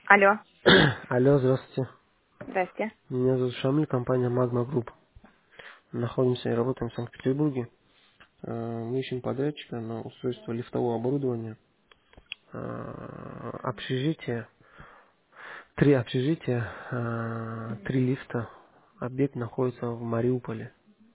Алло, Алло, здравствуйте. здрасте. Меня зовут Шамиль, компания Magma Group. Находимся и работаем в Санкт-Петербурге. Мы ищем подрядчика на устройство лифтового оборудования. Общежитие, 3 общежития, 3 лифта. Объект находится в Мариуполе.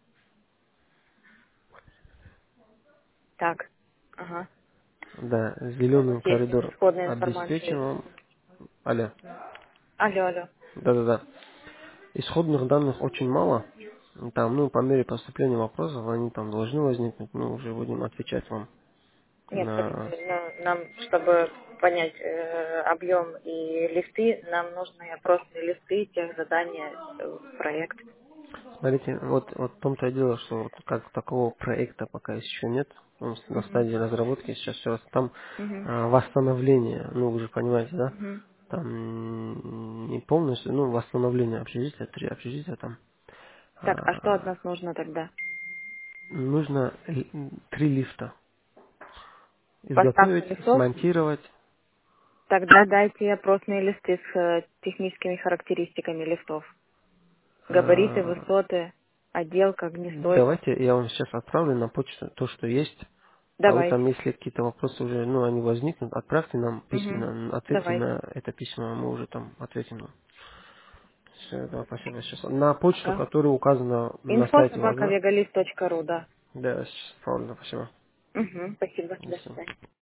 Так, ага. Да, У вас зеленый есть коридор исходная обеспечен информация? вам. Алло. Алло, алло. Да-да-да. Исходных данных очень мало. Там, по мере поступления вопросов, они там должны возникнуть. Мы уже будем отвечать вам Нет, на... смотрите, нам, чтобы понять объем и листы, нам нужны опросные листы, тех задания, проект. Смотрите, вот в том-то и дело, что вот как такого проекта пока еще нет. Он на Угу, стадии разработки сейчас все. Там угу, восстановление, вы же понимаете, да? угу. Там не полностью, восстановление общежития, 3 общежития там. Так, а что от А, нас нужно тогда? нужно 3 лифта Поставка изготовить, листов? смонтировать. Тогда дайте опросные листы с техническими характеристиками листов. Габариты, А, высоты, отделка, огнестой. Давайте я вам сейчас отправлю на почту то, что есть. А вы там, Давайте. если какие-то вопросы уже, они возникнут, отправьте нам Угу. письменно, ответьте Давайте. на это письмо, а мы уже там ответим. Все, да, спасибо сейчас. На почту, Ага. которая указана на Инфо сайте собака Магна. вегалист.ру, да. Да, сейчас отправлю, спасибо. Угу. Спасибо. До До свидания. свидания.